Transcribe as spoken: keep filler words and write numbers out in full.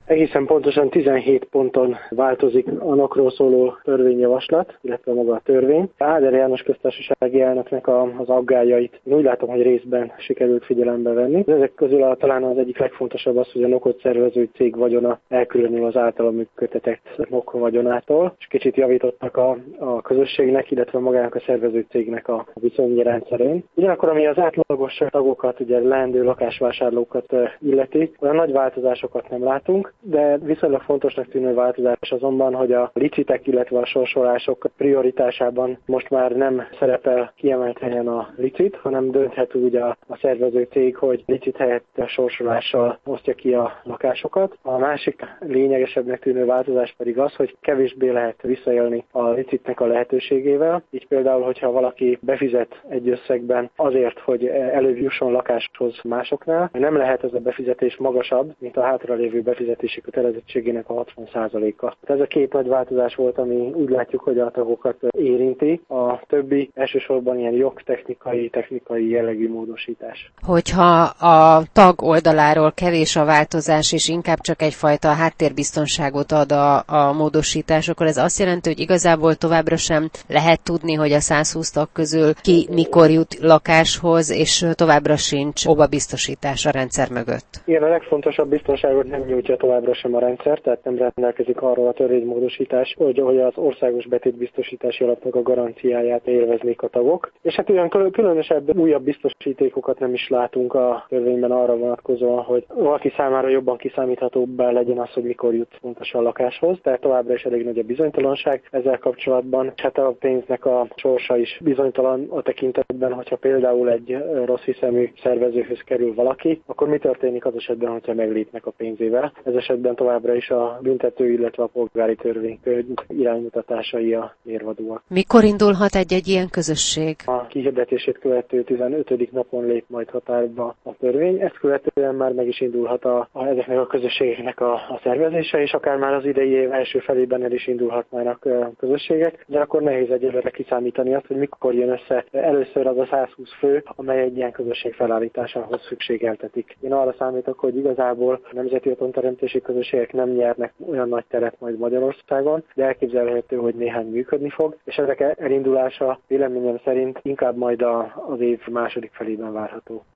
Egészen pontosan tizenhét ponton változik a NAKról szóló törvényjavaslat, illetve maga a törvény. Áder János köztársasági elnöknek az aggályait én úgy látom, hogy részben sikerült figyelembe venni. Ezek közül a, talán az egyik legfontosabb az, hogy a nokot szervező cég vagyona elkülönül az általa működtetett nok vagyonától, és kicsit javítottak a, a közösségnek, illetve magának a szervező cégnek a viszonyi rendszerén. Ugyanakkor, ami az átlagos tagokat, ugye leendő lakásvásárlókat illeti, olyan nagy változásokat nem látunk, de viszonylag fontosnak tűnő változás azonban, hogy a licitek, illetve a sorsolások prioritásában most már nem szerepel kiemelt helyen a licit, hanem dönthet úgy a, a szervező cég, hogy licit helyett a sorsolással osztja ki a lakásokat. A másik lényegesebbnek tűnő változás pedig az, hogy kevésbé lehet visszaélni a licitnek a lehetőségével. Így például, hogyha valaki befizet egy összegben azért, hogy előbb jusson lakáshoz másoknál, nem lehet ez a befizetés magasabb, mint a hátralévő befizetési kötelezettségének a hatvan százaléka. Ez a két nagy változás volt, ami úgy látjuk, hogy a tagokat érinti. A többi elsősorban ilyen jogtechnikai, technikai jellegű módosítás. Hogyha a tag oldaláról kevés a változás, és inkább csak egyfajta háttérbiztonságot ad a, a módosítás, akkor ez azt jelenti, hogy igazából továbbra sem lehet tudni, hogy a száz húsz tag közül ki mikor jut lakáshoz, és továbbra sincs óvabiztosítás a rendszer mögött. Igen, a legfontosabb biztonságot nem nyújtja továbbra sem a rendszer, tehát nem rendelkezik arról a törvénymódosítás, hogy, hogy az országos betétbiztosítási alapnak a garanciáját élveznék a tagok. És hát olyan különösebb újabb biztosítékokat nem is látunk a törvényben arra vonatkozóan, hogy valaki számára jobban kiszámíthatóbbá legyen az, hogy mikor jut pontosan a lakáshoz, tehát továbbra is elég nagy a bizonytalanság ezzel kapcsolatban. Hát a pénznek a sorsa is bizonytalan a tekintetben, hogyha például egy rossz hiszemű szervezőhöz kerül valaki, akkor mi történik az esetben, hogyha meglépnek a pénzével. Ez esetben továbbra is a büntető, illetve a polgári törvénykönyv iránymutatásai a mérvadóak. Mikor indulhat egy-egy ilyen közösség? A kihirdetését követő tizenötödik napon lép majd hatályba a törvény. Ezt követően már meg is indulhat a, a, ezeknek a közösségeknek a, a szervezése, és akár már az idei év első felében el is indulhatnának a közösségek, de akkor nehéz egyelőre kiszámítani azt, hogy mikor jön össze először az a száz húsz fő, amely egy ilyen közösség felállításához szükségeltetik. Én arra számítok, hogy igazából a nemzeti otthonteremtési közösségek nem nyernek olyan nagy teret majd Magyarországon, de elképzelhető, hogy néhány működni fog, és ezek elindulása véleményem szerint inkább majd a, az év második felében várható.